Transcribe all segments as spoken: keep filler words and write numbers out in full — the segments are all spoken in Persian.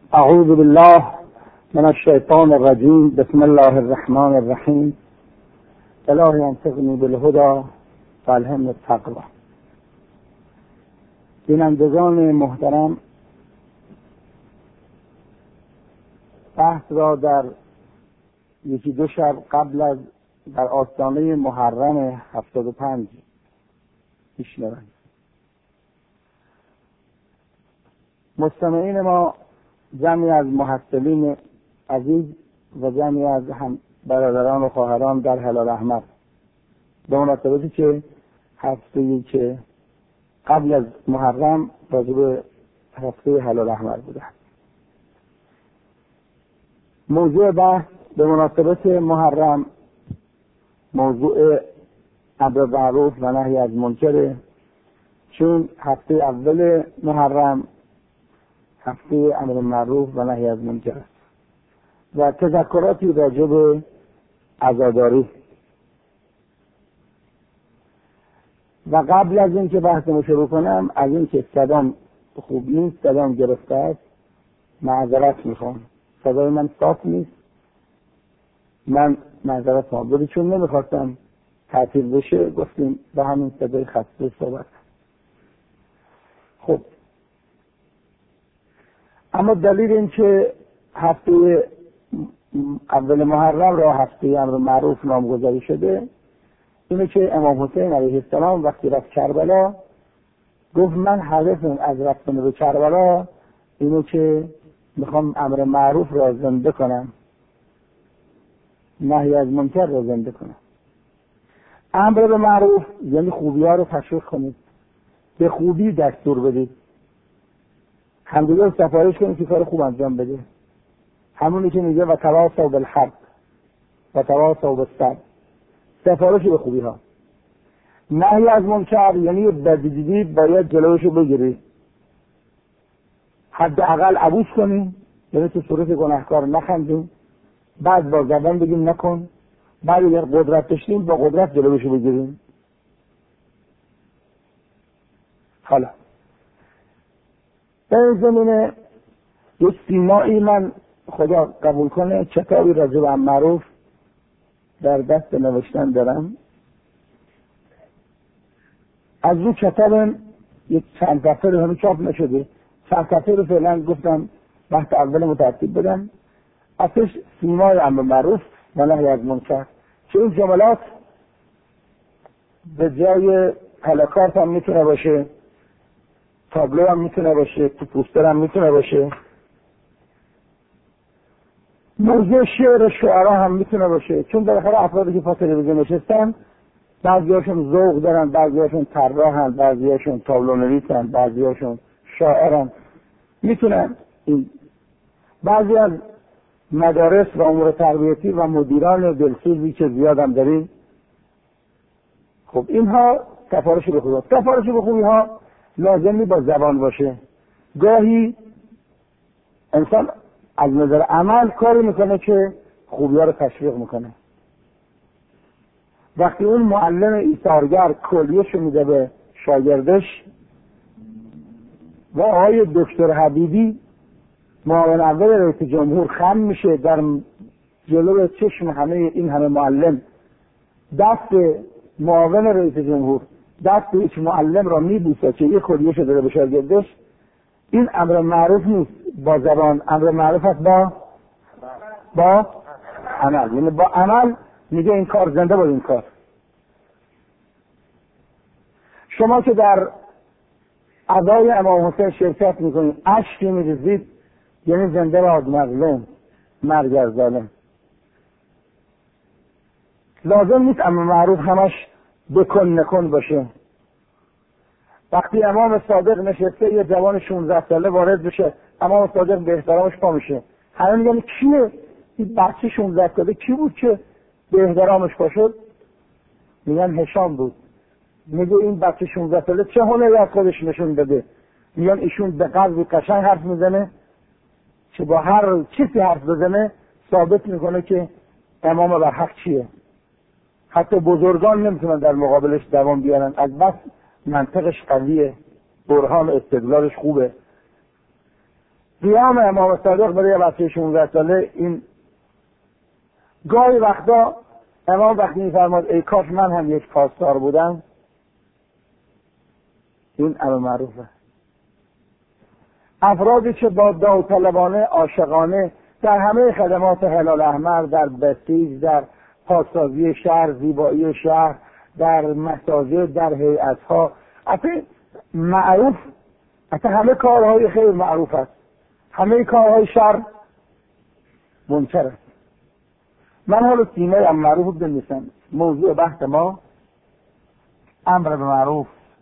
اعوذ بالله من الشیطان الرجیم. بسم الله الرحمن الرحیم. الهی انصرنی بالهدی والهمنی التقوی. بینندگان محترم، بحث را در یکی دو شب قبل از در آستانه محرم هفتاد و پنج میشنوند. مستمعین ما جمعی از محصلین عزیز و جمعی از هم برادران و خواهران در هلال احمر، به مناسبتی که هفته‌ای که قبل از محرم راجع به هفته هلال احمر بوده. موضوع بحث به مناسبت محرم موضوع امر معروف و نهی از منکر، چون هفته اول محرم هفته امر معروف و نهی از منکر است و تذکراتی راجع به عزاداری. و قبل از این که بحثمو شروع کنم، از این که صدام خوب نیست، صدام گرفته است، معذرت میخوام. صدای من صاف نیست، من معذرت میخوام. ولی چون نمیخواستم تعطیل بشه گفتیم به همین صدای خسته صحبت. خب اما دلیل این که هفته اول محرم را هفته امر معروف نامگذاری شده اینه که امام حسین علیه السلام وقتی رفت کربلا گفت من هدفم از رفتن به کربلا اینه که میخوام امر معروف را زنده کنم، نهی از منکر را زنده کنم. امر به معروف یعنی خوبی ها رو تشویق کنید، به خوبی دستور بدید، همدیگر سفارش کنید که کار خوب انجام بده. همونی که میگه و تواصوا بالحق و تواصوا بالصبر، سفارش به خوبی ها. نهی از منکر یعنی بدیدی باید جلوشو بگیری، حداقل عبوس کنی، یعنی تو صورت گناهکار نخندیم، بعد با زبان بگیم نکن، بعد اگر قدرت داشتیم با قدرت جلوشو بگیریم. حالا در این زمینه یک سیمایی من خدا قبول کنه کتابی راجع به امر معروف در دست نوشتن دارم. از اون کتاب یک چند صفحه رو همین چاپ نشده، چند صفحه رو فعلا گفتم بحث اول مترتیب بدم. اصلش سیمای امر معروف و نهی از منکر، که این جملات به جای پلاکارت هم میتونه باشه، تابلو هم میتونه باشه، تو پوستر هم میتونه باشه، موضوع شعر شعرا هم میتونه باشه. چون بالاخره افرادی که پا تلویزیون نشستن بعضیاشون ذوق دارن، بعضیاشون طراحن، بعضیاشون تابلو نویسن، بعضیاشون شاعرن، میتونن این. بعضی از مدارس و امور تربیتی و مدیران دلسوزی که زیادم داریم، خب اینها سفارش به خوبی، سفارش به خوبی ها لازمی با زبان باشه. گاهی انسان از نظر عمل کاری میکنه که خوبی ها رو تشویق میکنه. وقتی اون معلم ایثارگر کلیه‌شو میده به شاگردش و آقای دکتر حبیبی معاون اول رئیس جمهور خم میشه در جلو چشم همه این همه معلم، دست معاون رئیس جمهور دست هیچ معلم را میبوسه که یه کلیه‌شو داده به شاگردش، این امر معروف نیست با زبان، امر معروف است با با عمل. یعنی با عمل میگه این کار زنده با این کار. شما که در عزای امام حسین شرکت میکنید، اشکی میریزید، یعنی زنده باد مظلوم، مرگ از ظالم. لازم نیست امر معروف همش بکن نکن باشه. وقتی امام صادق نشسته یه جوان شانزده ساله وارد بشه، امام صادق به احترامش پا میشه، همه میگن کیه این بچه شانزده ساله، کی بود که به احترامش پا شد؟ میگن هشام بود. میگه این بچه شانزده ساله چه هنری از خودش نشون داده؟ میگن ایشون به قلبی قشنگ حرف میزنه که با هر چیزی حرف بزنه ثابت میکنه که امام بر حق چیه. حتی بزرگان نمیتونن در مقابلش دوام بیارن، از بس منطقش قویه، برهان استدلالش خوبه. قیام امام صادق برای بچه شانزده ساله این گاهی وقتا امام وقتی میفرماد ای کاش من هم یک پاسدار بودم، این امر معروفه. افرادی که با داوطلبانه عاشقانه در همه خدمات هلال احمر، در بسیج، در پاکسازی شهر، زیبایی شهر، در مساجد، در هیئت‌ها، اصلا معروف، اصلا همه کارهای خیر معروف است، همه کارهای شر منکر است. من حالا سیمه ام معروف بنویسم. موضوع بحث ما امر به معروف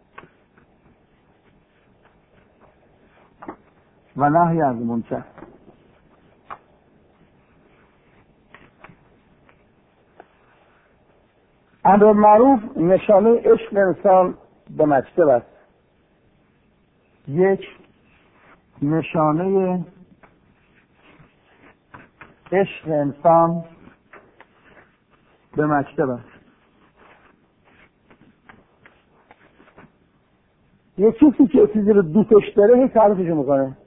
و نهی از منکر. امر معروف نشانه عشق انسان به مکتب است. یک نشانه عشق انسان به مکتب است. یک کسی که چیزی رو دوستش داره هی تعریفش میکنه.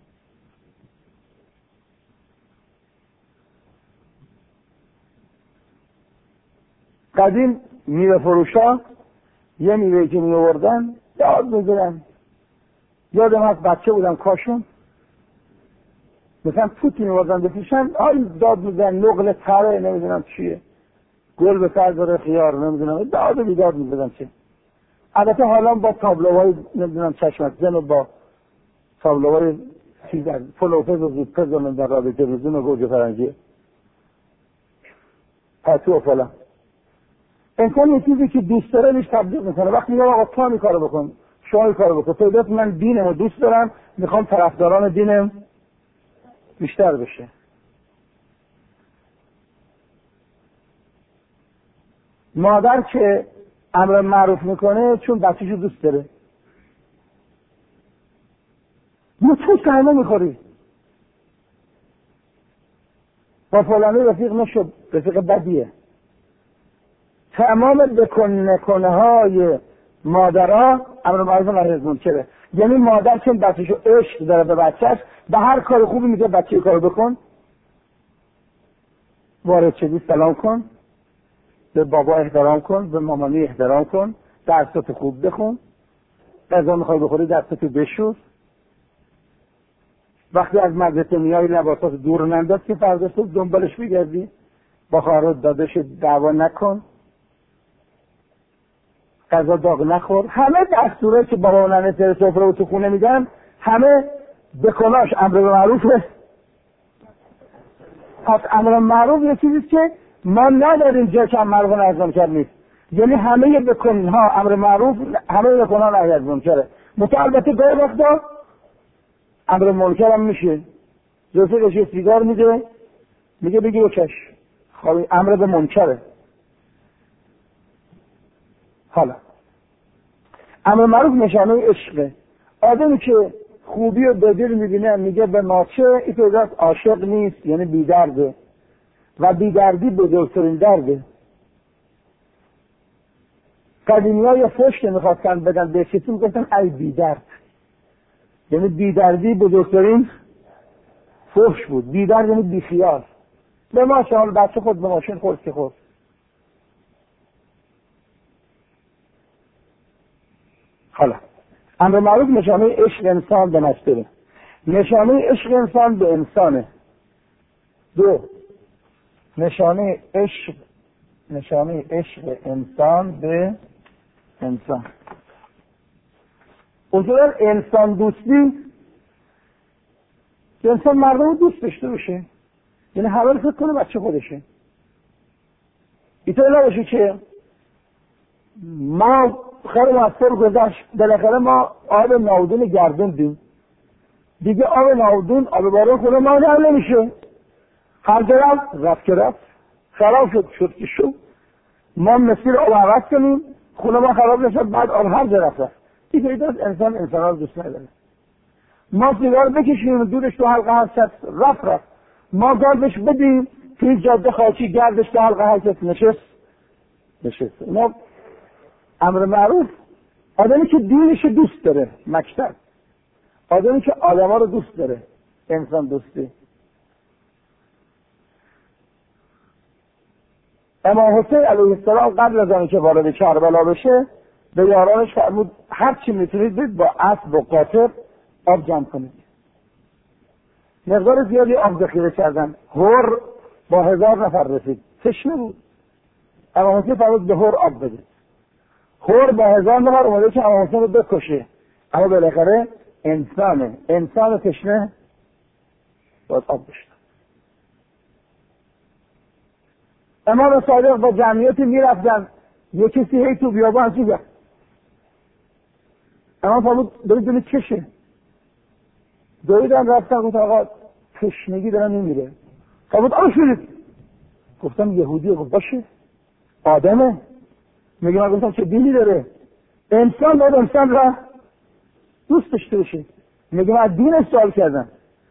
قدیم میوه فروشا یه میوه که می آوردن داد میزدن. یادم هست بچه بودم کاشون مثلا توتی می آوردن بفروشن، آی داد میزدن نقل تره نمیدونم چیه، گل به سر داره خیار نمیدونم، داد و بیداد میزدن چه. البته حالا با تابلوهای نمیدونم چشمک زن و با تابلوهای چیز از فلوپز و زودپز و من در رابطه روزون و گوجه فرنگی پتو و فلان. انسان یه چیزی که دوست داره نیش تبدیل میکنه. وقتی میگم آقا تو این کارو بکن، شما این کارو بکن، پیدات من دینم رو دوست دارم، میخوام طرفداران دینم بیشتر بشه. مادر که امر معروف میکنه چون بچه‌شو دوست داره. ما تو سرما میخوری با فلانی رفیق نشد، رفیق بدیه. تمام بکن نکنه های مادرها امر معروف و نهی از منکره. یعنی مادر که بچه‌شو عشق داره به بچه‌ش، به هر کار خوبی میگه بچه کارو بکن، وارد شدی سلام کن، به بابا احترام کن، به مامانی احترام کن، درست خوب بخون، غذا میخوای بخوری دستتو بشور، وقتی از مدرسه میای لباسات دور ننداز که فردا صبح دنبالش بگردی، با خواهرات داداش دعوا نکن، غذا داغ نخور. همه دستوره که بابا و ننه سر سفره و تو خونه میدن همه بکناش امر به معروفه. پس امر معروف یه چیزیست که ما نداریم جا که امر معروف و نهی از منکر نیست. یعنی همه بکنها امر معروف، همه بکنها نهی از منکره. متو البته گاهی وقتا امر منکر هم میشه. رفیقش یه سیگار میده میگه بگی بکش، خب امر به منکره. حالا امر معروف نشانه عشقه. آدمی که خوبی و بدی میبینه میگه به ناچه این تو عاشق نیست، یعنی بیدرده و بیدردی بزرگترین درده. قدیمی ها یه فوش که میخواستن بدن به کسی میگفتن ای بیدرد، یعنی بیدردی بزرگترین فوش بود. بیدرد یعنی بیخیال. به ما شما بچه خود به ماشین خورد که خورد. حالا امر معروف نشانه عشق انسان به نفسه، نشانه عشق انسان به انسانه. دو نشانه عشق نشانه عشق انسان به انسان. اصولا انسان دوستی که انسان مردم دوست داشته باشه، یعنی همه رو فکر کنه بچه خودشه. اینطور نباشه که ما خیر موثر گذشت بالاخره ما آب ناودون گردوندیم دیگه، آب ناودون آب بارون خونه ما در نمیشه، هر جا رفت رفت که رفت، خراب شد شد که شد. ما مسیر آب عوض کنیم خونه ما خراب نشد، بعد آب هر جا رفت رفت. این پیداست انسان انسان ها دوست نداره. ما سیگار بکشیم دورش تو حلقه هست رفت رفت، ما گاردش بدیم توی جاده خاکی گردش تو حلقه هست نشست نشست. اینا امر معروف. آدمی که دینش دوست داره مکتب، آدمی که آدما رو دوست داره، انسان دوستی. امام حسین علیه السلام قبل از آنکه وارد کربلا بشه به یارانش فرمود هر چی میتونید بید با اسب و قاطر آب جمع کنید. مقدار زیادی آب ذخیره کردن. هور با هزار نفر رسید، تشنه بود. امام حسین فرمود به هور آب بده. هور با هزار نفر اومده که امام حسین رو بکشه، اما بالاخره انسانه، انسان تشنه باید آب بشه. امام صادق با جمعیتی میرفتن، یه کسی هی تو بیابان چی گفت؟ امام فرمود برید دونی چشه؟ دویدن رفتن گفت آقا تشنگی دارن میمیره. فرمود آقا شدید. گفتم یهودیه. گفت باشه آدمه. میگه من گفتم چه دینی داره؟ انسان باید انسان را دوست داشته باشه. میگه من دین سوال کردم.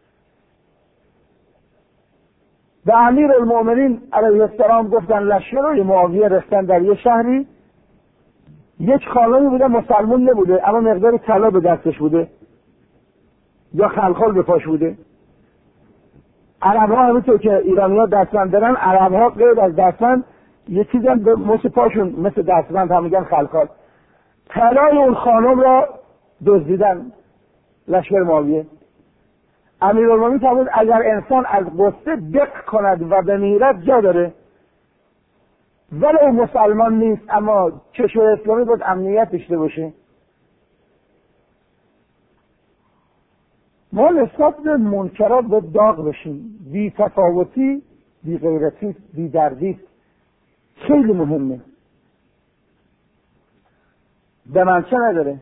به امیر المؤمنین علیه السلام گفتن لشکر معاویه رفتن در یه شهری، یک خانمی بوده مسلمان نبوده اما مقدار طلا به دستش بوده یا خلخال به پاش بوده. عرب ها همینطور که ایرانی ها دستبند دارن، عرب ها غیر از دستبند یه چیزی هم به مثل پاشون مثل دستبند هم میگن خلخال. طلای اون خانم را دزدیدن لشکر معاویه. امیرالمومنین فرمود اگر انسان از غصه دق کند و بمیرد جا داره، ولی او مسلمان نیست اما کشور اسلامی باید امنیت داشته باشه. ما نسبت به منکرات باید داغ بشیم. بی تفاوتی، بی غیرتی، بی دردی خیلی مهمه. به من چه نداره؟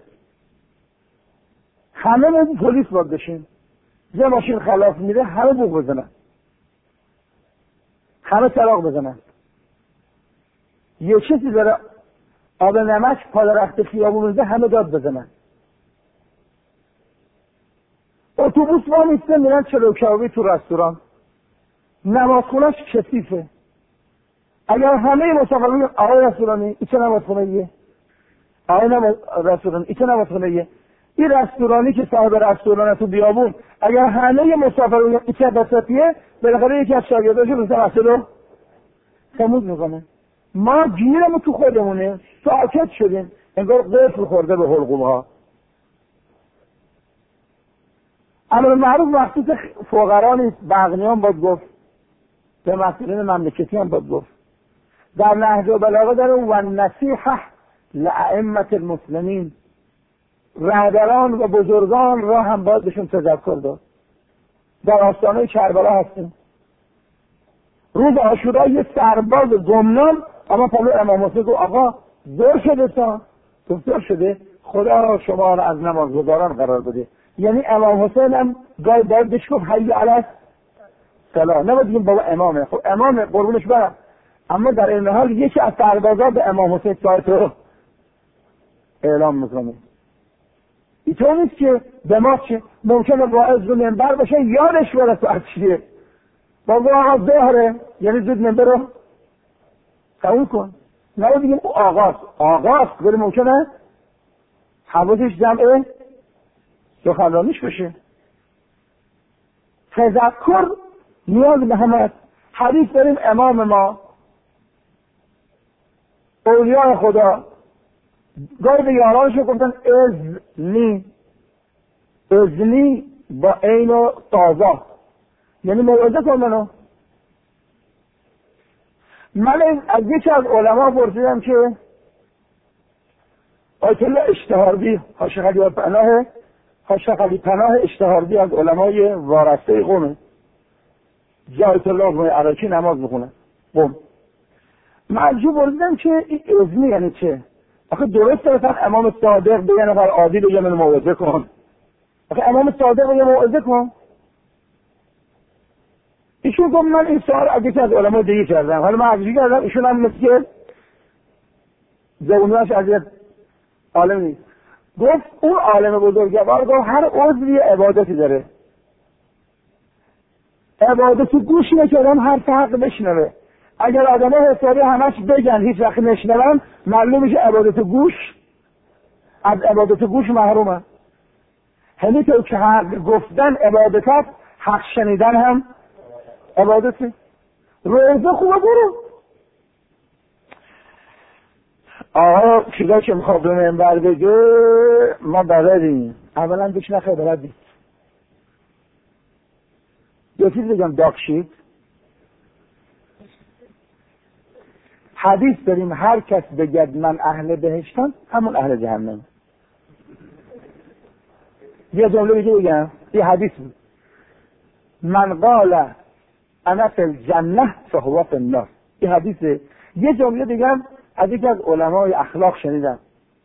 همه ما پلیس باید بشیم. یه ماشین خلاف میره همه بوق بزنن، همه طلاق بزنن. یه چیزی داره آب نمک پا رخت خیابون میزه همه داد بزنن. اتوبوس ما میسته میرن چلو کبابی تو رستوران، نمازخونهش کثیفه. اگر همه مسافرین آقای رستورانی این چه نمازخونه‌ایه؟ آقای رستورانی این چه نمازخونه‌ایه؟ این رستورانی که صاحب رستوران تو بیابون اگر همه مسافرین این چه بساطیه، بالاخره یکی از شاگرداش رو مثل رو خمود میکنه. ما گیرمون تو خودمونه، ساکت شدیم انگار قفل خورده به حلقوم ها. امر معروف مخصوص فقرا نیست، به اغنیان باید گفت، به مسئولین مملکتی هم باید گفت. در نهج البلاغه داره و نصیحه لائمه المسلمین، رهبران و بزرگان را هم باید بهشون تذکر داد. در آستانه کربلا هستیم. روز عاشورا یه سرباز گمنام اما پلو امام حسین گفت آقا دور شده تا دور شده، خدا شما را از نمازگزاران قرار بده. یعنی امام حسین هم گاهی باید بهش گفت حی علی الصلاة، نباید بگیم بابا امامه. خب امامه قربونش برم، اما در این حال یکی از سربازا به امام حسین ساعت رو اعلام میکنه. اینطور نیست که دماغ چه ممکنه واعظ رو منبر باشه یادش بره ساعت چیه، بابا آقا ظهره یعنی زود منبر رو قبول کن. نباید بگیم او آقاست آقاست ولی ممکنه حواسش جمعه سخنرانیش بشه. تذکر نیاز به همه. حدیث داریم امام ما اولیاء خدا گاهی به یارانشو گفتن اذنی، اذنی با عین و تازه، یعنی موعظه کن منو. من از یکی از علما پرسیدم که آیت الله اشتهاردی حاشیه خلیل پناه حاشیه خلیل پناه اشتهاردی از علمای وارسته قومه، آیت الله عراقی نماز میخونه قوم. معجوب پرسیدم که این اذنی یعنی چه؟ آخه درست مثلا امام صادق به یه نفر عادی بگه من موعظه کن، آخه امام صادق بگه موعظه کن. ایشون گفت من این سوال از یکی از علما دیگه کردم، حالا من عجیبی کردم ایشون هم مثل زبونهاش از یک عالم نیست. گفت اون عالم بزرگوار گفت هر عضوی عبادتی داره، عبادت گوش نکردن هر حق بشنوه. اگر آدم ها حسابی همش بگن هیچ وقت نشنون معلوم میشه عبادت گوش از عبادت گوش محرومه. همین طور که حق گفتن عبادت هست، حق شنیدن هم عبادته. روزه خوبه برو. آقا چیزایی که میخواد به منبر بگه ما بلدیم. اولا بهش نخیر بلدیم. یه چیز بگم داکشید. حدیث داریم هر کس بگد من اهل بهشتم همون اهل جهنم. یه جمله دیگه بگم، یه حدیث بود. من قال انا فی الجنه فهو فی النار. این حدیثه. یه جمله دیگم از یکی از علمای اخلاق شنیدم.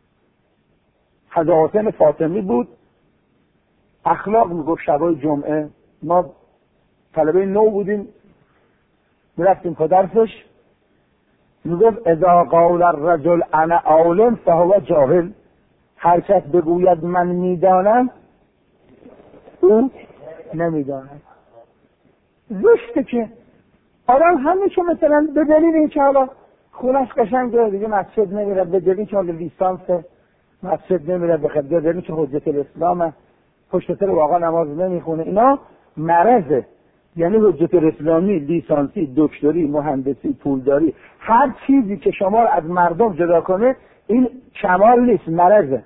حضرت حسین فاطمی بود. اخلاق میگفت شبای جمعه ما طلبه نو بودیم میرفتیم که درسش میگفت اذا قال الرجل انا عالم فهو جاهل. هر کس بگوید من میدانم او نمیدانم. زشته که آدم همه که مثلا به دلیل این که حالا خونش قشنگه دیگه مسجد نمیره، به دلیل که حالا لیسانس مسجد نمیره، به خاطر دلیل که حجت الاسلام پشت سر واقعا نماز نمیخونه، اینا مرضه. یعنی حجت الاسلامی، لیسانسی، دکتری، مهندسی، پولداری، هر چیزی که شما رو از مردم جدا کنه این کمال نیست، مرضه.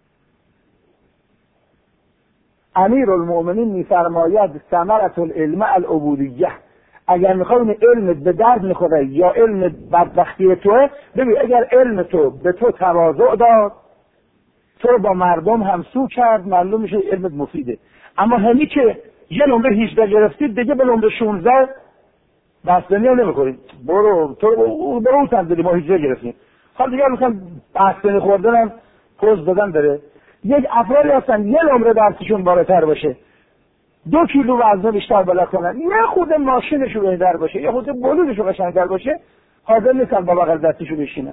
امیر المؤمنین میفرماید ثمرة العلم العبودیه. اگر میخوای علمت به درد میخوره یا علم بدبختی توه، ببین اگر علم تو به تو تواضع داد، تو با مردم همسو کرد، معلوم میشه علمت مفیده. اما همین که یه نمره هجده گرفتید دیگه به نمره شانزده بستنی هم نمیخورید. برو تو برو اون تندلی ما هجده گرفتیم. حالا دیگه میخوام بستنی خوردن هم پوز دادن داره. یک افرادی هستن یه نمره درسشون بالاتر باشه، دو کیلو وزن بیشتر بالا کنن، یه خود ماشینشون بهتر باشه، یه خود بلوزشون قشنگتر باشه، حاضر نیستن با بغل دستشون بشینن.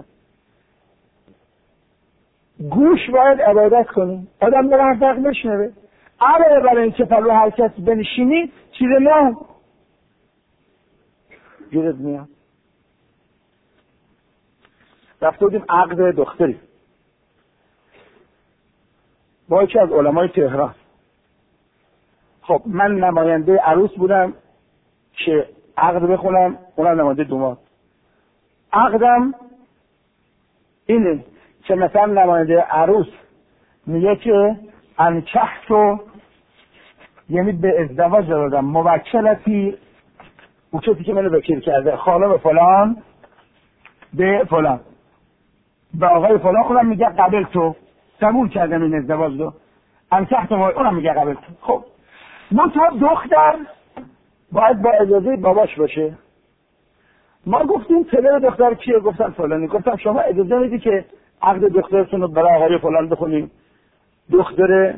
گوش باید عبادت کنیم. آدم داره حرف حق بشنوه. علاوه بر این که پلو هر کس بنشینی چیز نه گیرت میاد. رفته بودیم عقد دختری با یکی از علمای تهران. خب من نماینده عروس بودم که عقد بخونم، اونم نماینده دوماد. عقدم اینه که مثلا نماینده عروس میگه که انکحتو، یعنی به ازدواج دادم، موکلتی اون کسی که منو وکیل کرده، خانم فلان به فلان، به آقای فلان خودم میگه قبل تو قبول کردم این ازدواج رو، انکحتو اونم میگه قبل تو. خب من تا دختر باید با اجازه باباش باشه. ما گفتیم پدر دختر کیه؟ گفتن فلانی. گفتم شما اجازه میدی که عقد دخترتون رو برای آقای فلان بخونیم؟ دختر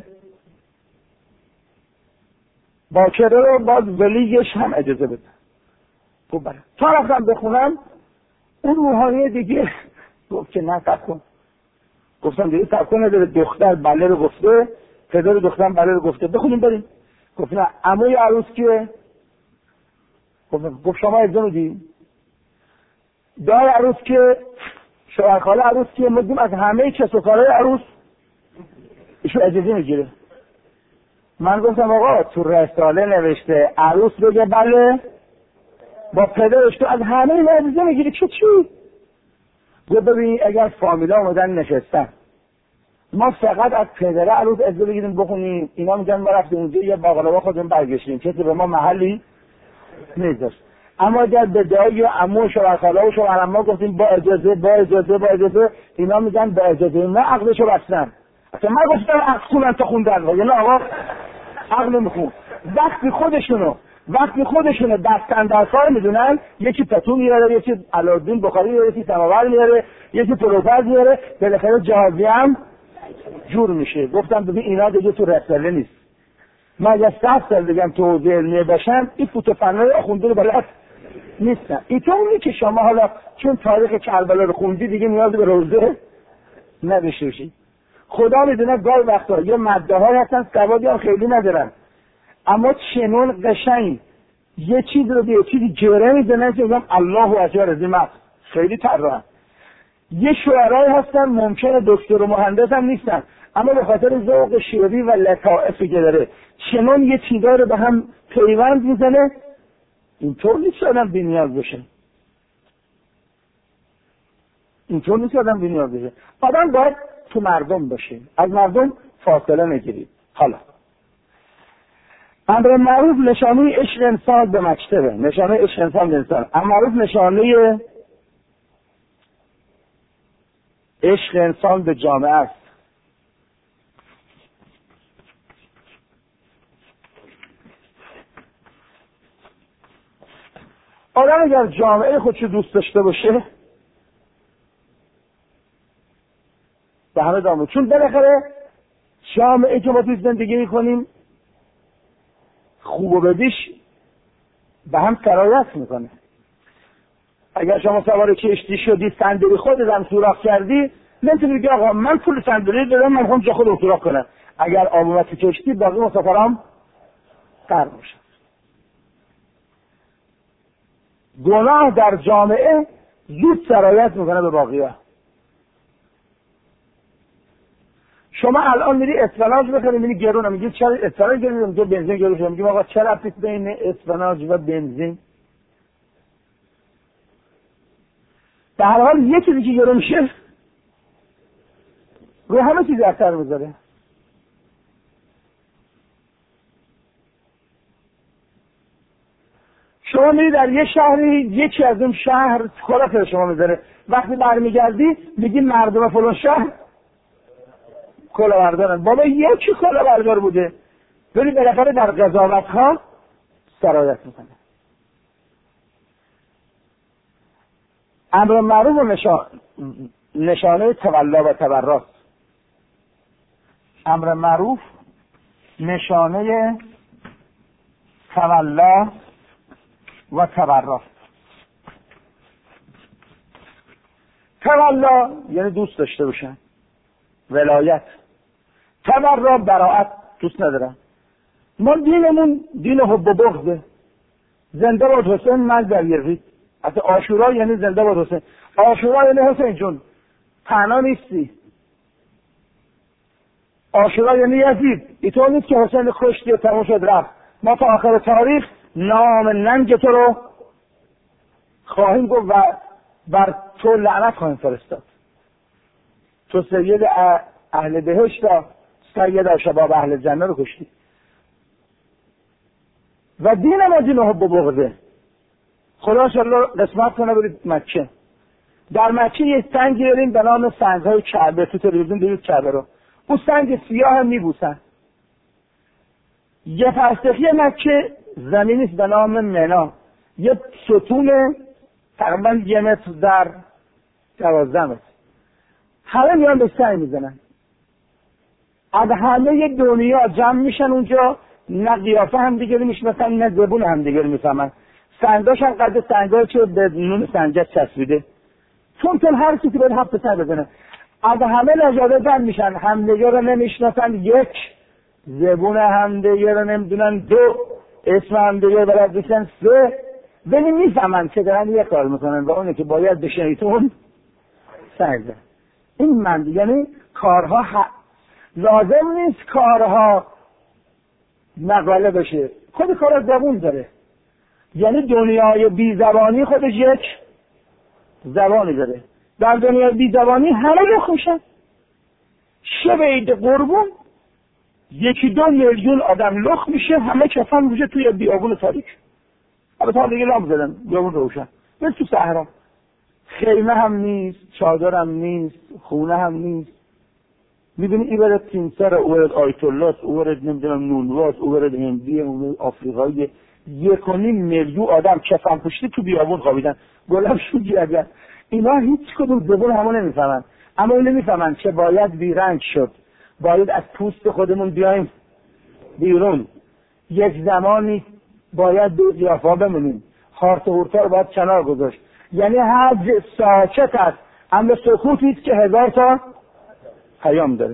باکره رو باز ولیش هم اجازه بده. خب برای تا رفتم بخونم اون روحانی دیگه گفت که نه سب کن. گفتم دیگه سب کن نداره، دختر بله رو گفته، پدر دختر بله رو گفته، بخونیم بریم. گفت نه. عموی عروس کیه؟ گفت شما اجازه میدی؟ دای عروس که شوهرخاله عروس که مدیم از همه کس و کارهای عروس ایشو اجازه میگیره. من گفتم آقا تو رساله نوشته عروس بگه بله، با پدرش تو از همه اینا اجازه میگیری چه چی؟ گفت ببین اگر فامیلا اومدن نشستن ما فقط از پدر عروس اجازه بگیریم بخونیم، اینا میگن ما رفتیم اونجا یه باقلوا خودمون برگشتیم، کسی به ما محلی نیست. اما اگر به دایی و عمو و شوهرخاله و شوهرعمه گفتیم با اجازه با اجازه با اجازه، اینا میگن با اجازه، نه عقدشو بستن. اصلا من گفتم عقد خونن تا خوندن، یعنی آقا عقد نمیخون. وقتی خودشونو وقتی خودشونو دستن در کار میدونن، یکی پتو میاره، یکی علادین بخاری میاره، یکی سماور میاره، یکی پروپاز میاره، بالاخره جهازی هم جور میشه. گفتم ببین اینا دیگه تو رساله نیست. من اگه صد سال بگم تو حوزه علمیه باشم این فوتوفنای آخونده رو بلد نیستن. این تو اونی که شما حالا چون تاریخ کربلا رو خوندی دیگه نیاز به روزه نداشته باشی. خدا میدونه گاهی وقتا یه ماده های هستن سوادی هم خیلی ندارن، اما چنون قشنگ یه چیز رو به یه چیزی جره میدونن که میگم الله اکبر عظیمت، خیلی طراحن. یه شعرهای هستن ممکنه دکتر و مهندس هم نیستن، اما به خاطر ذوق شعری و لطائفی که داره چنان یه چیزا رو به هم پیوند میزنه. اینطور نیست آدم بی‌نیاز بشه، اینطور نیست آدم بی‌نیاز بشه. آدم باید تو مردم باشه، از مردم فاصله نگیرید. حالا امر معروف نشانه عشق انسان به مکتبه، نشانه عشق انسان به انسان. امر معروف نشانه عشق انسان به جامعه است. آدم اگر جامعه خودشو دوست داشته باشه به همه دامه، چون بالاخره جامعه که ما توی زندگی میکنیم خوب و بدیش به هم سرایت میکنه. اگر شما سوار کشتی شدی صندلی خودت هم سوراخ کردی، نمیتونی بگی آقا من پول صندلی دادم من میخوام جا خودم سوراخ کنم. اگر آب اومد تو کشتی باقی مسافرام غرق میشن. گناه در جامعه زود سرایت میکنه به باقی‌ها. شما الان میری اسفناج بخری، میری گرونه، میگی چرا اسفناج گرونه؟ میگه بنزین گرونه شده. میگیم آقا چرا ربطی بین اسفناج و بنزین؟ به هر حال یه چیزی که گرون میشه رو همه چیز اثر میذاره. شما میری در یه شهری، یکی از اون شهر کلا شما میذاره، وقتی برمیگردی میگی مردم فلان شهر کلا بردارن. بابا یکی کلا بردار بوده. ولی بالاخره در قضاوت ها سرایت میکنه. امر معروف و نشان... نشانه تولا و تبرا. امر معروف نشانه تولا و تبرا. تولا یعنی دوست داشته باشن، ولایت. تبرا براءت، دوست ندارن. ما دینمون دین حب و بغضه. زنده باد حسین، من در یزید. حتی عاشورا یعنی زنده باد حسین. عاشورا یعنی حسین جون تنها نیستی. عاشورا یعنی یزید. اینطور نیست که حسین کشتی و تموم شد رفت. ما تا آخر تاریخ نام ننگ تو رو خواهیم گفت و بر تو لعنت خواهیم فرستاد. تو سید اهل بهشت و سید شباب اهل جنه رو کشتی. و دین ما دین حب و بغضه. خدا انشاءالله قسمت کنه برید مکه. در مکه یه سنگی داریم به نام سنگ‌های کعبه. تو تلویزیون دیدید کعبه رو. اون سنگ سیاه هم میبوسن. یه فرسخی مکه زمینی است به نام منا. یه ستون تقریبا یه متر در دوازده متر. همه میان به سنگ میزنن. از همه دنیا جمع میشن اونجا. نه قیافه هم دیگه رو میشناسن، نه زبون هم دیگه رو میفهمن. سنگاش هم قد سنگایی که به نون سنجت چسبیده. چون چون هر کسی باید هفت سنگ بزنه. از همه نژاد جمع میشن. همدیگه رو نمیشناسن. یک زبون همدیگه رو نمیدونن. دو اسم همدیگه بلد نیستن. سه ولی میفهمن که دارن یک کار میکنن و اونه که باید به شیطون سنگ بزنن. این من یعنی کارها ح... لازم نیست کارها مقاله بشه. خود کار زبون داره. یعنی دنیای بی زبانی خودش یک زبانی داره. در دنیای بی زبانی همه لخ میشن. شب عید قربون یکی دو میلیون آدم لخ میشه، همه کفن روشه توی بیابون تاریک. البته دیگه لام زدن، بیابون روشن. مثل تو صحرا. خیمه هم نیست، چادر هم نیست، خونه هم نیست. میبینی این برد تیمسر، او برد آیت الله، او برد نمیدونم نونواز، او برد هندی، او برد آفریقایی. یک و نیم میلیون آدم کفن پشتی تو بیابون خوابیدن. گلم شوگی اگر اینا هیچ کدوم زبون همون نمیفهمن. اما این نمیفهمن که باید بیرنگ شد. باید از پوست خودمون بیایم بیرون. یک زمانی باید دو قیافه بمونیم. هارت و هورتا رو باید کنار گذاشت. یعنی حج ساکت است، اما سکوتی است که هزار تا پیام داره.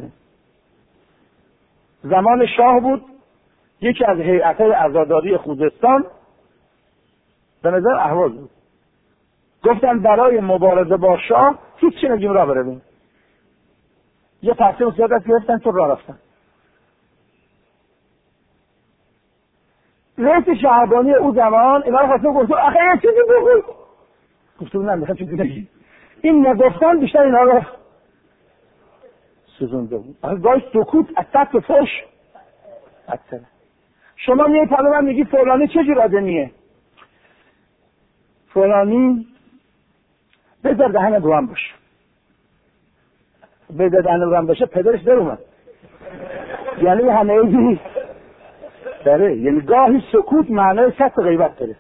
زمان شاه بود، یکی از هیئت‌های عزاداری خوزستان به نظر اهواز بود. گفتن برای مبارزه با شاه هیچ چی نگیم را برویم. یه پرچه مساعدت گرفتن تو راه رفتن. رئیس شهربانی او زمان اینا رو خواستم گفتم آخه یه چیزی بگو. گفتم نه میخوام چیزی نگی. این نگفتن بیشتر اینا رو سوزونده بود. آخه گاهی سکوت از سطح فحش بدتره. شما میای پلو من میگی فلانی چه جور آدمیه؟ فلانی بذار دهن رو هم باشه. بذار دهن رو هم باشه پدرش در اومد. یعنی همه ایزی داره. یعنی گاهی سکوت معنای سطح غیبت داره.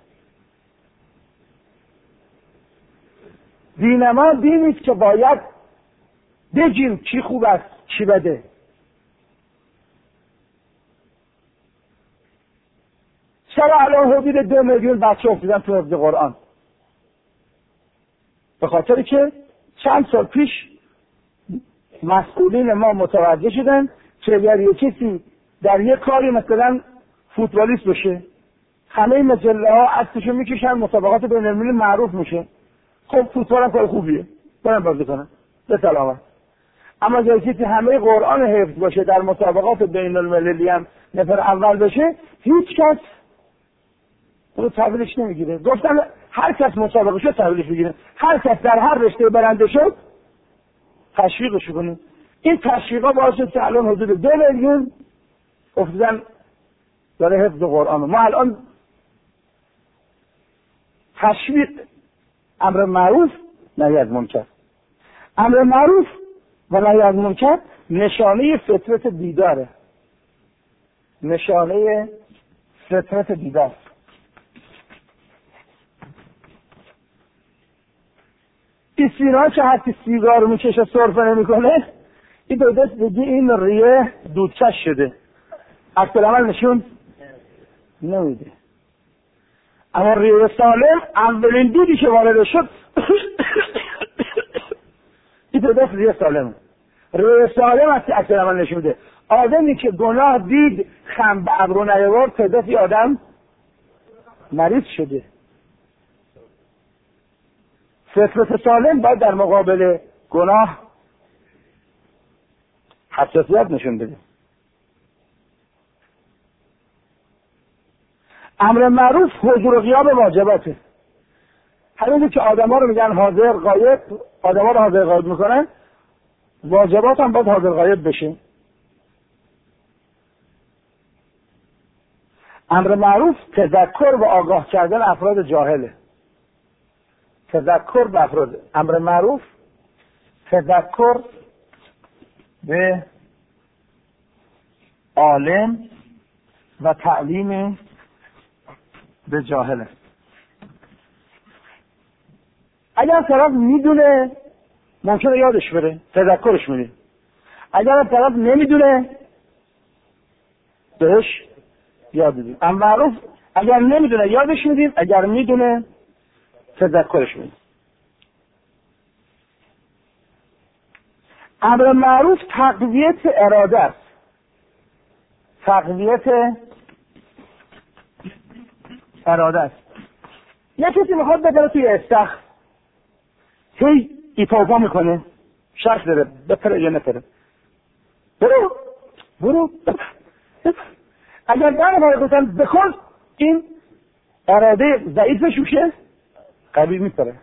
دین ما دینیست که باید بگیم چی خوب است چی بده. چرا الان حدود دو میلیون بچه افتادن تو حفظ قرآن؟ به خاطری که چند سال پیش مسئولین ما متوجه شدن که اگر یه کسی در یک کاری مثلا فوتبالیست بشه همه مجله ها عکسشو میکشن مسابقات بین المللی معروف میشه. خب فوتبال هم کار خوبیه برن بازی کنن به سلامت. اما اگر کسی همه قرآن حفظ باشه در مسابقات بین المللی هم نفر اول بشه هیچ کس اونو تحویلش نمیگیره. گفتن هر کس مسابقه شد تحویلش بگیره. هر کس در هر رشته برنده شد تشویقش کنه. این تشویقا باعث شد که الان حدود دو میلیون افتادن داره حفظ قرآن. ما الان تشویق امر معروف نهی از منکر، امر معروف و نهی از منکر نشانه فطرت دیداره. نشانه فطرت دیدار. این سینا که حتی سیگار رو میکشه سرفه نمیکنه این دو دست بگی این ریه دودکش شده عکس العمل نشون نمیده. اما ریه سالم اولین دودی که وارد شد این دو دست ریه سالم ریه سالم هستی عکس العمل نشون میده. آدمی که گناه دید خم به ابرو نیاورد تعدادی آدم مریض شده. فطرت سالم باید در مقابل گناه حساسیت نشون بده. امر معروف حضور و غیاب واجباته. همینجور که آدم ها رو میگن حاضر غایب، آدم ها رو حاضر غایب میکنن، واجبات هم باید حاضر غایب بشه. امر معروف تذکر و آگاه کردن افراد جاهله. تذکر به افراد. امر معروف تذکر به عالم و تعلیم به جاهله. اگر طرف میدونه ممکنه یادش بره تذکرش میدیم. اگر طرف نمیدونه بهش یاد میدیم. امر معروف اگر نمیدونه یادش میدیم، اگر میدونه تذکرش میدیم. امر معروف تقویت اراده است. تقویت اراده است. یه کسی میخواد بذاره توی استخر هی ایپاپا میکنه شرط داره بپره یا نپره. برو برو اگر در باید گفتن بکن این اراده ضعیفش میشه قوی میپره.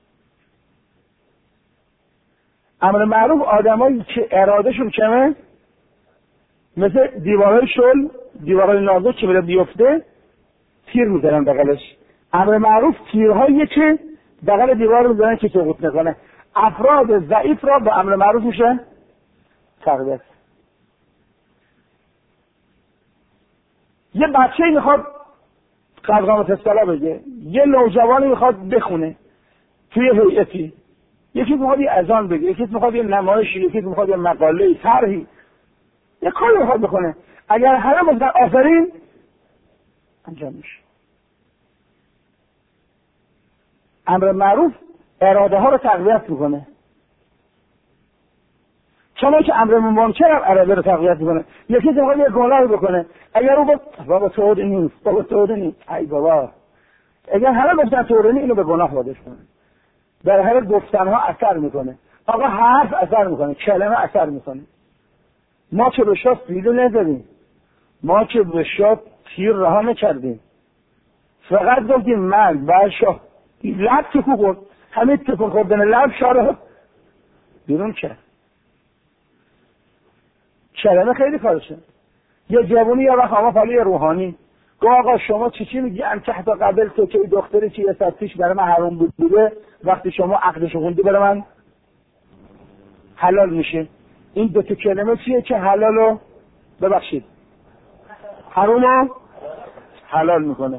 امر معروف آدمایی که ارادهشون کمه مثل دیوارهای شل دیوارهای نازک که بره بیفته تیر میزنن بغلش. امر معروف تیرهایی که بغل دیوار رو میزنن که سقوط نکنه. افراد ضعیف را به امر معروف میشه تقویت. یه بچه میخواد قد قامت الصلاة بگه، یه نوجوانی میخواد بخونه توی هیئتی، یکی میخواد یه اذان بگه، یکی میخواد یه نمایشی، یکی میخواد یه مقاله طرحی، یه کاری میخواد بکنه. اگر همه گفتن آفرین انجام میشه. امر معروف اراده ها رو تقویت میکنه. چون که امر منکر هم اراده رو تقویت میکنه. یکی میخواد یه گناهی بکنه، اگر او گفت بابا طور نیست، بابا طور نیست، ای بابا، اگر همه گفتن طور نیست اینو به گناه وادش کنه. در هر گفتن ها اثر میکنه. آقا حرف اثر میکنه، کلمه اثر میکنه. ما که به شاه سیلی نزدیم، ما که به شاه تیر رها نکردیم، فقط گفتیم من بر شاه لب تکو خورد، همین تکو خوردن لب شاه رو بیرون کرد. کلمه خیلی کارشه. یه جوونی یه وقت آقا پالی روحانی گفت آقا شما چی چی میگی؟ ان تحت قبل تو که دختری که یه ساعت پیش برای من حرام بود بوده، وقتی شما عقدشو خوندی برای من حلال میشه. این دو تا کلمه چیه که حلالو ببخشید حرامو حلال میکنه؟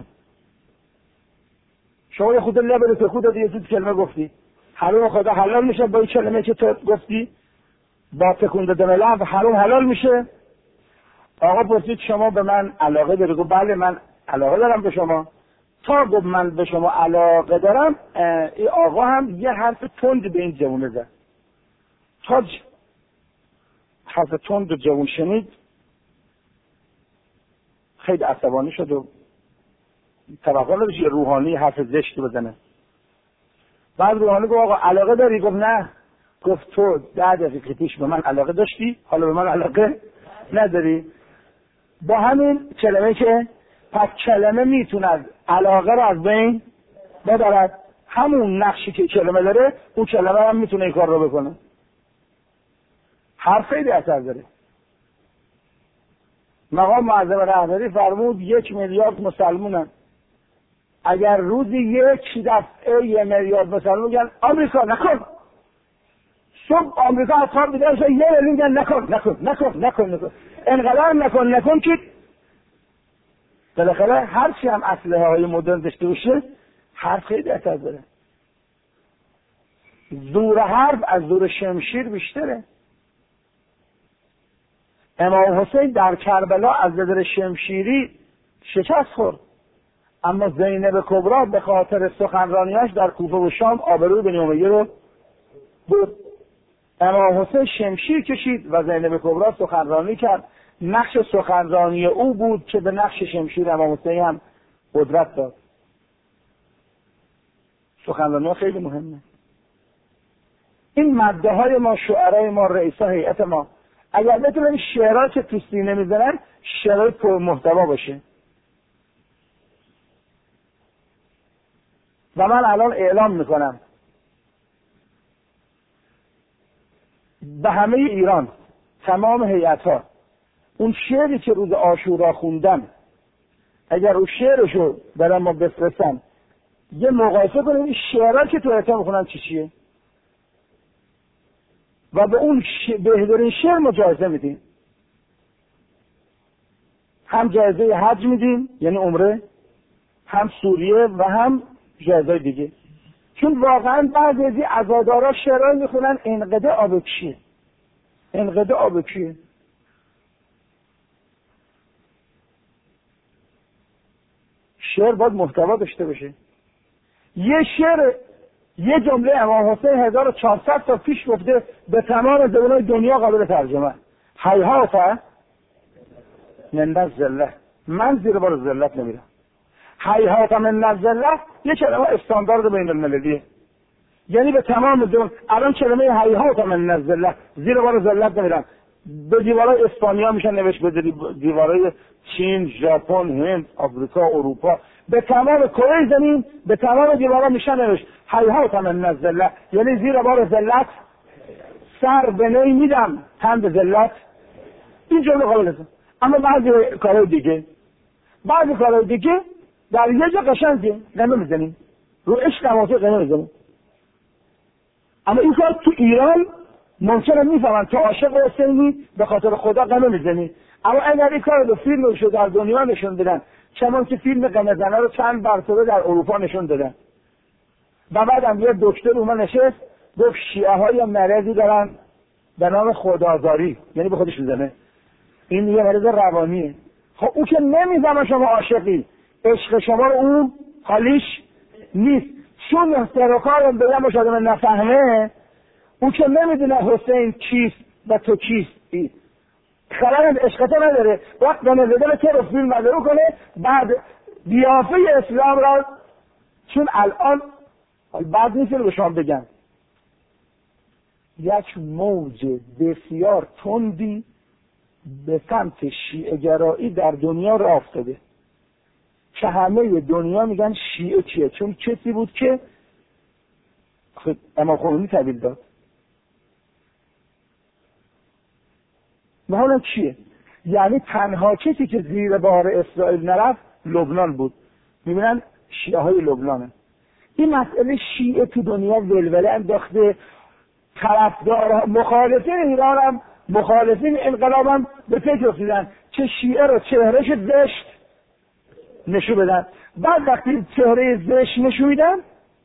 شما یه خود لبه تو خود یه کلمه گفتی حرام خدا حلال میشه، با این کلمه که تو گفتی با تکون دادن لب حرام حلال میشه. آقا پرسید شما به من علاقه داری؟ گفت بله من علاقه دارم به شما. تا گفت من به شما علاقه دارم، این آقا هم یه حرف تند به این جوونه زد. تا حرف تند جوون شنید خیلی عصبانی شد و توقع نداشت یه روحانی حرف زشتی بزنه. بعد روحانی گفت آقا علاقه داری؟ گفت نه. گفت تو ده دقیقه پیش به من علاقه داشتی، حالا به من علاقه نداری. با همین کلمه که پس کلمه میتوند علاقه رو از بین ببرد، همون نقشی که کلمه داره اون کلمه هم میتونه این کار رو بکنه. حرف خیلی اثر داره. مقام معظم رهبری فرمود یک میلیارد مسلمونن، اگر روزی یک دفعه یه میلیارد مسلمون میگن آمریکا نکن، صبح آمریکا از خواب بیدار شد یه میلیون میگن نکن نکن نکن نکن نکن انقدر نکن نکن که بالاخره هر چی هم اسلحه های مدرن داشته باشه حرف خیلی اثر داره. زور حرف از زور شمشیر بیشتره. امام حسین در کربلا از نظر شمشیری شکست خورد، اما زینب کبری به خاطر سخنرانیاش در کوفه و شام آبروی بنی امیه رو بود. امام حسین شمشیر کشید و زینب کبری سخنرانی کرد. نقش سخنرانی او بود که به نقش شمشیر امام حسین هم قدرت داد. سخنرانی خیلی مهمه. این ماده های ما، شعرهای ما، رئیسا هیئت ما، اگر بتونن شعرها که تو سینه میزنن شعرهای پر محتوا باشه. و من الان اعلام میکنم به همه ایران، تمام هیئت‌ها، اون شعری که روز عاشورا خوندن اگر اون شعرشو برای ما بفرستن یه مقایسه کنیم این شعرها که تو هیئت‌ها میخونن چی چیه و به اون ش... بهترین شعر ما جایزه میدیم. هم جایزه حج میدیم یعنی عمره، هم سوریه و هم جایزه دیگه. چون واقعا بعضی از این عزادارا شعرهای میخونن انقدر آبکیه انقدر آبکیه. شعر باید محتوا داشته باشه. یه شعر یه جمله امام حسین هزار و چهارصد سال پیش گفته به تمام زبان‌های دنیا قابل ترجمه. هیهات من الذلة، من زیر بار ذلت نمیرم. هیهات من الذلة یه کلمه استاندارد بین المللیه، یعنی به تمام زبان. الان کلمه هیهات من الذلة زیر بار ذلت نمیرم به دیوارای اسپانیا میشن نوشت، به دیوارای چین، ژاپن، هند، آفریقا، اروپا، به تمام کره زمین به تمام دیوارا میشن نوشت هیهات من الذلة، یعنی زیر بار ذلت سر به نی میدم تن به ذلت. این جمله قابل است. اما بعضی کارهای دیگه بعضی کارهای دیگه در یه جا قشنگه قمه میزنیم، رو عشق نمازه قمه میزنیم. اما این کار تو ایران ممکنه میفهمن تو عاشق حسینی به خاطر خدا قمه میزنی، اما اگر این کار رو فیلمش رو در دنیا نشون بدن، چون که فیلم قمه زنه رو چند مرتبه در اروپا نشون دادن و بعد هم یه دکتر اومد نشست گفت شیعه های مرضی دارن به نام خودآزاری، یعنی به خودش میزنه، این یه مرض روانیه. خب او که نمیزنه شما عاشقی، عشق شما رو اون حالیش نیست، چون سرکار به یه مشاهده نفهمه او که نمیدونه حسین کیست و تو کیستی، خلال عشقته نداره، وقت به نظر که رو فیلم رو کنه بعد بیافه اسلام را. چون الان بعد نیست رو به شما بگم یک موج بسیار تندی به سمت شیعه گرایی در دنیا راه افتاده که همه دنیا میگن شیعه چیه، چون کسی بود که امام خمینی تحویل داد. حالا چیه؟ یعنی تنها کسی که زیر بار اسرائیل نرفت لبنان بود. میبینن شیعه های لبنانه. این مسئله شیعه تو دنیا ولوله انداخته. طرفدار مخالفین ایران هم مخالفین انقلاب هم به فکر افتادن که شیعه رو چهرهش زشت نشون بدن. بعد وقتی چهره زشت نشون میدن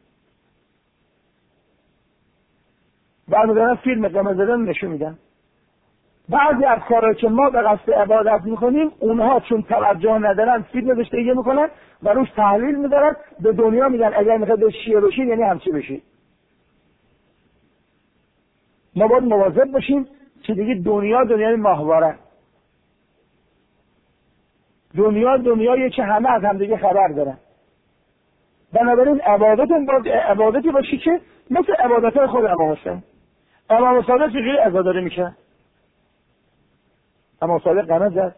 برمیدارن فیلم قمه زدن نشون میدن. بعضی از کارهایی که ما به قصد عبادت میکنیم اونها چون توجه ندارن فیلم بهش تهیه میکنن و روش تحلیل میدارن، به دنیا میگن اگر میخواید به شیعه بشید یعنی همچی بشید. ما باید مواظب باشیم که دیگه دنیا دنیای ماهواره، دنیا دنیایی که همه از همدیگه خبر دارن. بنابراین عبادتون باید عبادتی باشی که مثل عبادتهای خود امام حسین. امام صادق چجوری عزاداری میشه؟ امام صادق قمه زد.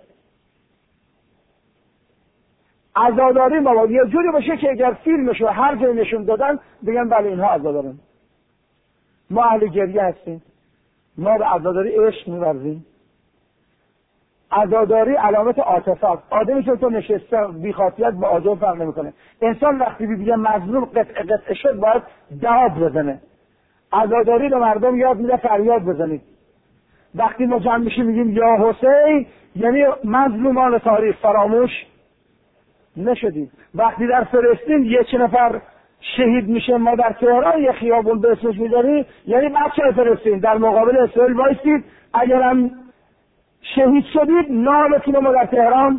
عزاداری ما باید یه جوری باشه که اگر فیلمشو هر جایی نشون دادن بگن بله اینها عزادارن. ما اهل گریه هستیم، ما به عزاداری عشق می‌ورزیم. عزاداری علامت عاطفه است. آدمی که تو نشسته بی خاطریت با عاطفه فرق نمی‌کنه. انسان وقتی می‌بینه مظلوم قطع قطع شد باید داد بزنه. عزاداری به مردم یاد میده فریاد بزنید. وقتی ما جمع میشیم میگیم یا حسین یعنی مظلومان تاریخ فراموش نشدید. وقتی در فلسطین یک نفر شهید میشه ما در تهران یه خیابون به اسمش میذاریم یعنی بچه فلسطین در مقابل اسرائیل وایسید، اگرم شهید شدید نامتون ما در تهران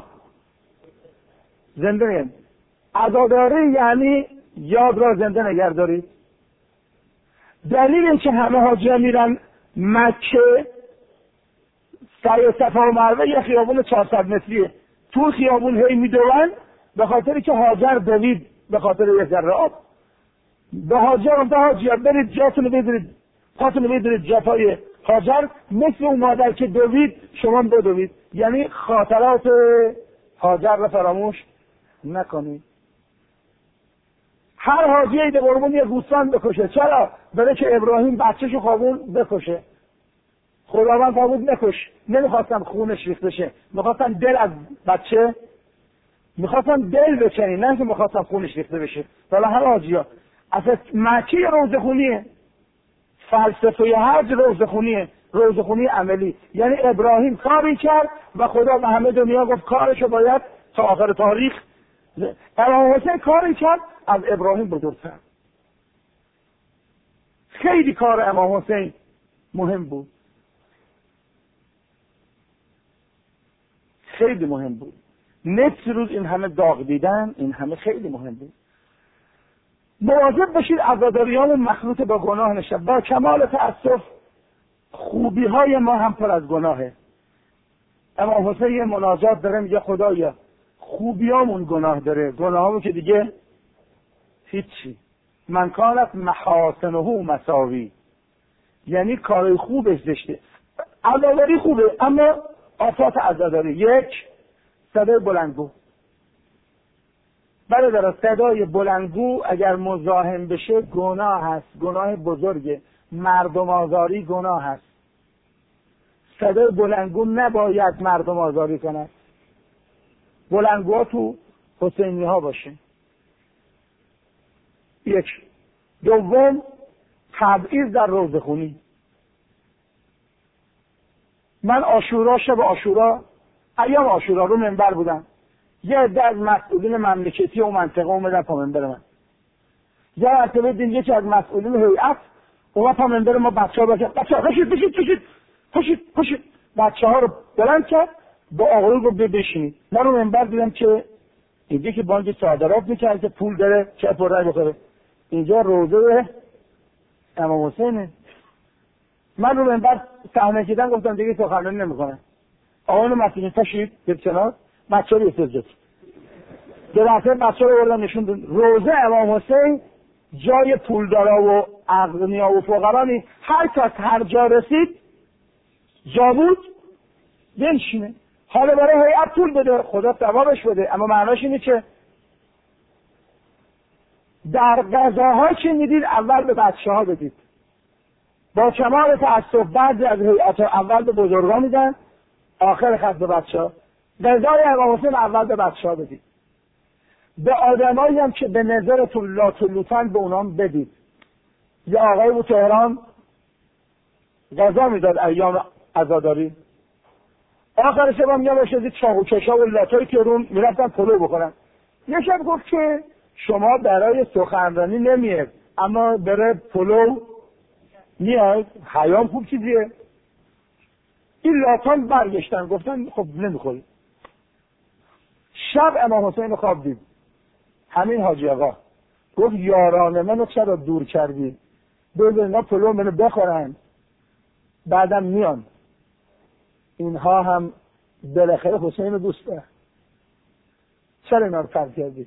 زنده نیم. عزاداری یعنی یاد را زنده نگه دارید. دلیل این که همه حاجیان میرن مکه سعی صفا و مروه یه خیابون چهارصد متریه، تو خیابون هی میدون به خاطری که هاجر دوید به خاطر یه ذره آب. به هاجر هم به هاجر برید جاتونو بدرید پاتونو بدرید جفای هاجر، مثل اون مادر که دوید شما بدوید. یعنی خاطرات هاجر رو فراموش نکنید. هر حاجی به قربون یه گوسفند بکشه. چرا؟ برای که ابراهیم بچه‌شو خوابون بکشه. خداوند فرمود نکش. نمیخواستم خونش ریخته شه، میخواستم دل از بچه میخواستم دل بکنی، نه که میخواستم خونش ریخته بشه. حالا هر حاجی‌ها اصلا مکی روزخونیه، فلسفه حج روزخونیه، روزخونی عملی. یعنی ابراهیم کاری کرد و خدا به همه دنیا گفت کارشو باید تا آخر تاریخ. امام حسین کاری کرد از ابراهیم بزرگتر. خیلی کار امام حسین مهم بود، خیلی مهم بود. نصف روز این همه داغ دیدن، این همه خیلی مهم بود. مواظب باشید عزاداریان مخلوط با گناه نشه. با کمال تأسف خوبی های ما هم پر از گناهه. امام حسین یه مناجات داره میگه خدایا خوبیامون گناه داره، گناهامون که دیگه هیچی. من کانت محاسنه مساوی، یعنی کارای خوبش زشته. عزاداری خوبه اما آفات عزاداری. یک، صدای بلندگو. برادر صدای بلندگو اگر مزاحم بشه گناه هست، گناه بزرگه. مردم آزاری گناه هست. صدای بلندگو نباید مردم آزاری کنه. بلندگوها تو حسینی ها باشه. یک. دوم، تبعیض در روزخونی. من عاشورا شب عاشورا ایام عاشورا رو منبر بودم، یه عده از مسئولین مملکتی و منطقه اومدن پا منبر من. یه مرتبه دیدم یکی از مسئولین هیئت اومد پا منبر ما، بچه‌ها بگه بچه‌ها پشید پشید پشید پشید پشید بچه‌ها رو بلند کرد با آقای رو بشینید. من رو منبر دیدم که اینجا که بانک صادرات میکرد که پول داره چه پرده بخوره، اینجا روزه امام حسینه. من رو منبر صحنه کردن گفتم دیگه سخنرانی نمیکنم. آقایون مسئولین پشید به کنار، بچه‌ها رو استفاده درسته بچه‌ها رو بردن نشون دادن. روزه امام حسین جای پولدارا و اغنیا و فقرا نیست. هر کس هر جا رسید جا بود بنشینه. حالا برای هیئت پول بده، خدا ثوابش بده، اما معناش اینه که در غذاها چی میدید اول به بچه ها بدید. با کمال تأسف بعضی از هیئت ها اول به بزرگان میدن، آخر خط به بچه ها. غذای امام حسین اول به بچه ها بدید. به آدمایی هم که به نظر لا طلوتن به اونام بدید. یه آقای بود تهران غذا میداد ایام عزاداری، آخر شب میگم باشه چاقو کشا و لاتایی که روم میرفتن پلو بخورن. یه شب گفت که شما برای سخنرانی نمیاد اما برای پلو میاد، حیام خوب چیزیه. این لاتان برگشتن گفتن خب نمیخوری. شب امام حسین خواب دید، همین حاجی آقا گفت یاران منو چرا دور کردی؟ بذار اینا پلو منو بخورن بعدم میان. اینها هم بالاخره حسین دوست دارن، چرا اینا رو ترک کردی؟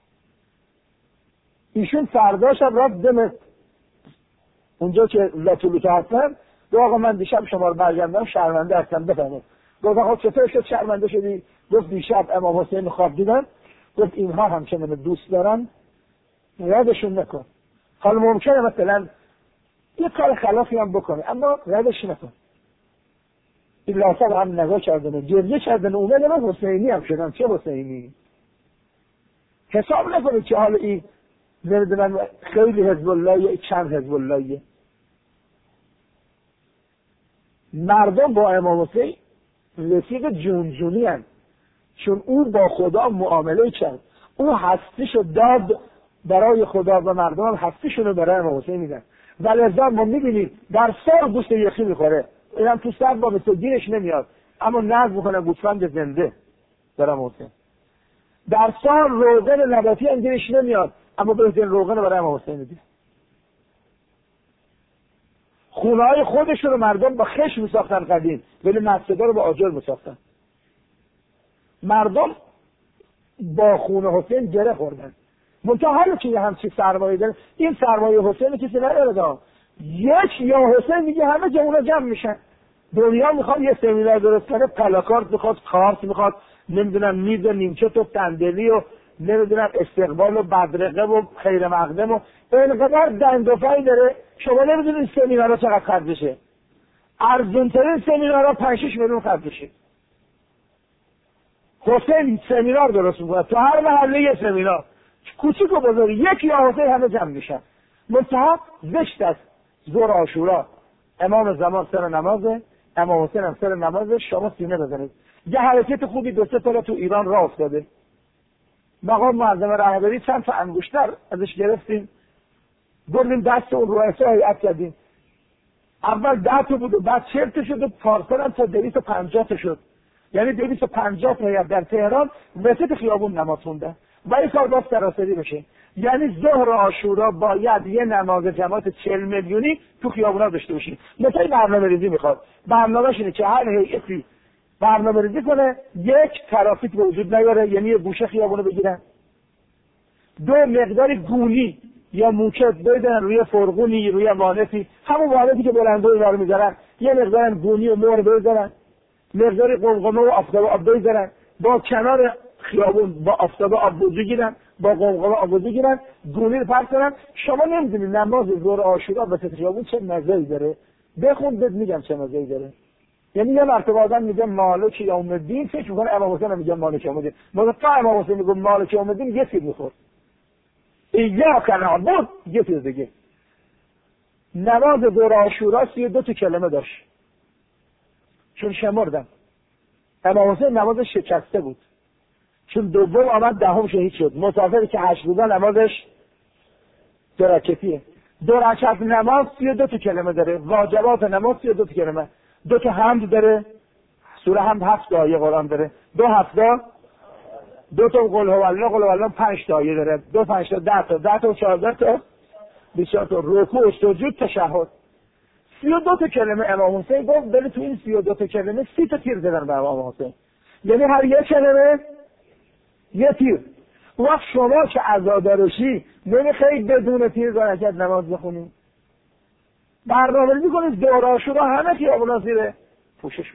ایشون فردا شب رفت دمت اونجا که لطولوتا هستن، دو آقا من دیشب شما رو برگردم شرمنده هستم بفهمید. گفت آقا چطور شد شرمنده شدی؟ گفت دیشب امام حسین خواب دیدن، گفت اینها هم که منو دوست دارن یادشون نکن. حالا ممکنه مثلا یه کار خلافی هم بکنه اما یادش نکن. این لحظه هم نگاه کردن گریه کردن اومد من حسینی هم شدم. چه حسینی؟ حساب نکنید که حالا این نمیدونم خیلی حزب الله یا چند حزب اللهیه. مردم با امام حسین رفیق جونجونی هست، چون او با خدا معامله کرد، او هستیشو داد برای خدا و مردم هم هستیشونو برای امام حسین میدن. ولذا ما میبینیم در سال گوشت یخی میخوره، اینم تو سر با مثل گیرش نمیاد اما نزد میکنه گوسفند زنده برای امام حسین. در سال روغن نباتی هم گیرش نمیاد اما بهترین روغن برای امام حسین میده. خونه های خودشون رو مردم با خشم میساختن قدیم، ولی مسجدها رو با آجر میساختن. مردم با خونه حسین گره خوردن. منتها حالا که یه همچی سرمایه داره، این سرمایه حسین کسی نداره. یک یا حسین میگه همه جمعه جمع میشن. دنیا میخواد یه سمینار درست کنه، پلاکارد میخواد، کارت میخواد، نمیدونم میز و نیمچت و صندلی و نمیدونم استقبال و بدرقه و خیر مقدم و اینقدر دندوفایی داره. شما نمیدونید سمینارها چقدر خرج بشه. ارزونترین سمینارها پنج شش میلیون خرج بشه. حسین سمینار درست میکنه، تو هر محله یه سمینار کوچیک و بزرگ، یک یا حسین همه جمع میشن. منتها زشت است. ظهر عاشورا امام زمان سر نمازه، امام حسین هم سر نمازه، شما سینه بزنید. یه حرکت خوبی دو سه تا تو ایران راه افتاده. مقام معظم رهبری چند تا انگشتر ازش گرفتیم، بردیم دست اون رؤسا هیئت کردیم. اول ده تا بود و بعد چهل تا شد و پارسال هم تا دویست و پنجاه تا شد. یعنی دویست و پنجاه تا هیئت در تهران وسط خیابون نماز خوندن. برای کار باز سراسری بشه. یعنی ظهر عاشورا باید یه نماز جماعت چهل میلیونی تو خیابونا داشته باشیم. مثلا برنامه ریزی میخواد. برنامه‌اش اینه که هر هیئتی برنامه ریزی کنه، یک ترافیک به وجود نیاره، یعنی یه گوشه خیابونو بگیرن. دو مقدار گونی یا موکت بزنن روی فرغونی، روی وانتی، همون وانتی که بلندوی داره میذارن، یه مقدار گونی و مهر بزنن، مقدار قمقمه و آفتاب آب بزنن، با کنار خیابون با آفتاب آب بگیرن، با قمقمه آب بگیرن، گونی رو پرت کنن. شما نمیدونید نماز ظهر عاشورا وسط خیابون چه مزه‌ای داره. بخون بهت میگم چه مزه‌ای داره. یعنی یه مرتبه آدم میگه مالک یوم الدین، فکر میکنه امام حسین میگه مالک یوم الدین. مثلا امام حسین میگه مالک یوم الدین، یه چیز میخورد. ایاک نعبد، یه چیز دیگه. نماز ظهر عاشورا سی و دو تا کلمه داشت. چون شمردم. امام حسین نمازش شکسته بود. چون دوم آمد دهم شهید شد. مسافری که هشت روزه نمازش دو رکعتیه. دو رکعت نماز سی و دو تا کلمه داره. واجبات نماز سی و دو تا کلمه. دو تا حمد داره. سوره حمد هفت آیه قرآن داره. دو هفته دو تا قل هو الله قل هو الله پنج تا آیه داره. دو پنج تا ده تا ده تا و چهارده تا بیست تا رکوع سجود تشهد. سی و دو تا کلمه امام حسین گفت، ولی تو این سی و دو تا کلمه سی تا تیر زدن به امام حسین. یعنی هر یک کلمه یه تیر. وقت شما که عزادارشی نمیخواید بدون تیر برکت نماز بخونید. برنامه ریزی کنید ظهر عاشورا همه خیابونا زیر پوشش بشه.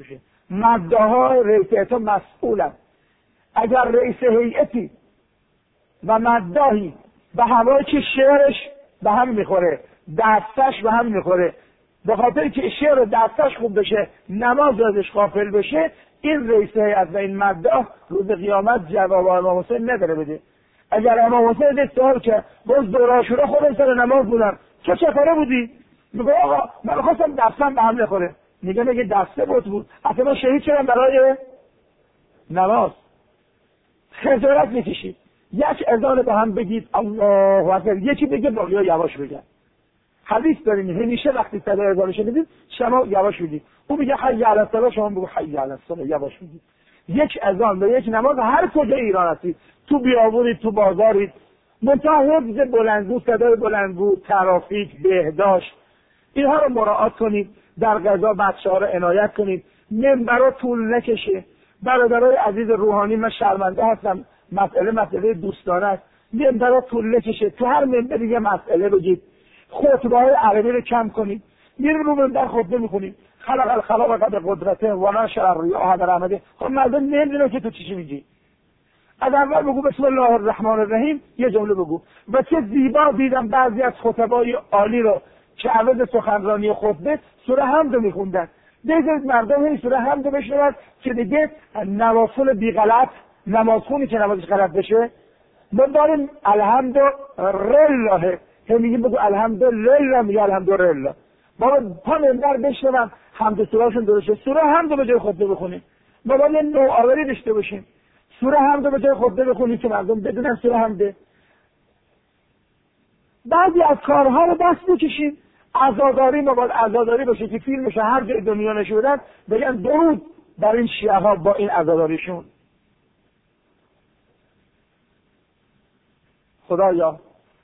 مداهای رئیس هیئت مسئولن. اگر رئیس هیئتی و مداهی به هوای که شعرش به هم میخوره، دستش به هم میخوره، به خاطر که شعر و دستش خوب بشه، نماز ازش غافل بشه، این رئیس هیئت و این مداح روز قیامت جواب امام حسین نداره بده. اگر امام حسین ازش سوال که باز دور عاشورا خودم سر نماز بودم، چه چطوره بودی؟ میگه آقا من خواستم دستم به هم نخوره. میگه میگه دسته بود بود اصلا من شهید شدم برای نماز. خجالت میکشید. یک اذان به هم بگید الله اکبر، یکی بگه باقی ها یواش بگن. حدیث داریم همیشه وقتی صدای اذان شنیدید شما یواش بگید. اون میگه حی علی الصلاه، شما بگو حی علی الصلاه، یواش بگید. یک اذان به یک نماز هر کجا ایران هستید، تو بیابونید، تو بازارید، منتها حفظ بلندگو، صدای بلندگو، ترافیک، بهداشت، اینها رو مراعات کنید. در غذا بچه‌ها رو عنایت کنید. منبرها طول نکشه. برادرای عزیز روحانی، من شرمنده هستم، مسئله مسئله دوستانه است. منبرها طول نکشه. تو هر منبری یه مسئله بگید. خطبه‌های عربی رو کم کنید. میریم رو منبر خطبه می‌خونیم. خلق الخلق قدر قدرته و نشر الریاح در رحمته. خب مردم نمی‌دونن که تو چی میگی. از اول بگو بسم الله الرحمن الرحیم، یه جمله بگو. و چه زیبا دیدم بعضی از خطبای عالی رو که عوض سخنرانی خطبه سوره حمد میخوندن. بذارید مردم این سوره حمد بشنون که دیگه نوافل بی غلط، نمازخونی که نمازش غلط بشه. ما داریم الحمدلله، هم میگیم بگو الحمدلله، میگه الحمدلله. بابا پا منبر بشنون حمد سورهشون درسته، سوره حمد به جای خطبه بخونیم. ما باید نوآوری داشته باشیم، سوره حمد به جای خطبه بخونیم که مردم بدونن سوره حمده. بعضی از کارها رو دست بکشیم. عزاداری ما باید عزاداری باشه که فیلمش هر جای دنیا نشودن بگن درود بر این شیعه ها با این عزاداریشون. خدایا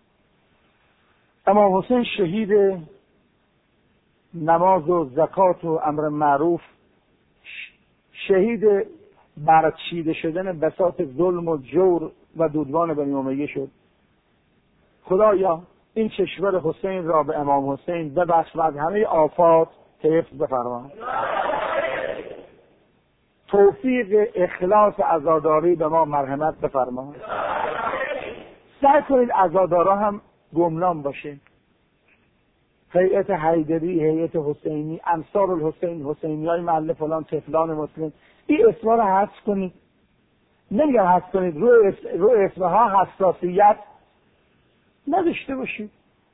امام حسین شهید نماز و زکات و امر معروف، شهید برچیده شدن بساط ظلم و جور و دودمان بنی امیه شد. خدایا این کشور حسین را به امام حسین ببخش و از همه آفات حفظ بفرما. توفیق اخلاص عزاداری به ما مرحمت بفرما. سعی کنید عزادارا هم گمنام باشه. هیئت حیدری، هیئت حسینی، انصار الحسین، حسینی های محل فلان، طفلان مسلم، این اسما رو حذف کنید. نمیگم حذف کنید، روی اس... روی اسمها حساسیت نداشته باشید.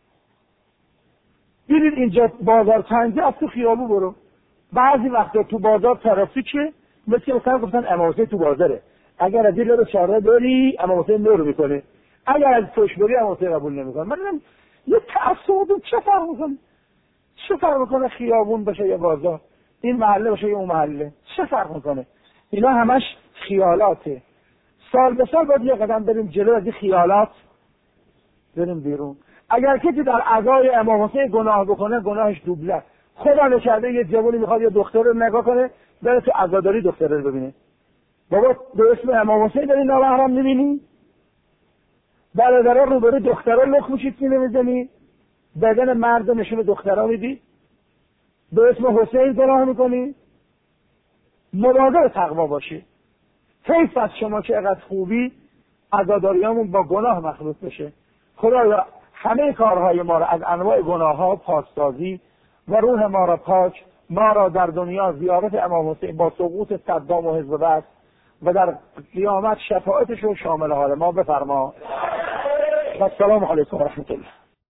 دیدید اینجا بازار تنگی، از تو خیابو برو. بعضی وقتا تو بازار ترافیکه، مثل مثلا گفتن امام حسین تو بازاره، اگر از این لب چهارراه بری امام حسین نور میکنه، اگر از توش بری امام حسین قبول نمیکنه. من نمیدونم یه تعصب چه فرق میکنه؟ چه فرق میکنه خیابون باشه یا بازار، این محله باشه یا اون محله، چه فرق میکنه؟ اینا همش خیالاته. سال به سال باید یه قدم بریم جلو، از این خیالات بریم بیرون. اگر کسی در عزای امام حسین گناه بکنه گناهش دوبله. خدا نکرده یه جوانی میخواد یه دختر رو نگاه کنه، بره تو عزاداری دختر رو ببینه. بابا به اسم امام حسین داری نامحرم میبینی؟ برادرها رو بره دخترها لخ میشید سینه میزنی؟ بدن مرد نشون دخترها میدی؟ به اسم حسین گناه میکنی؟ مراقب تقوا باشی. حیف از شما که اقدر خوبی عزاداریامون با گناه مخلوط بشه. خدایا همه کارهای ما را از انواع گناه ها پاکسازی و روح ما را پاک، ما را در دنیا زیارت امام حسین با سقوط صدام و حزب بعث و در قیامت شفاعتش رو شامل حال ما بفرما. و السلام علیکم و رحمت الله.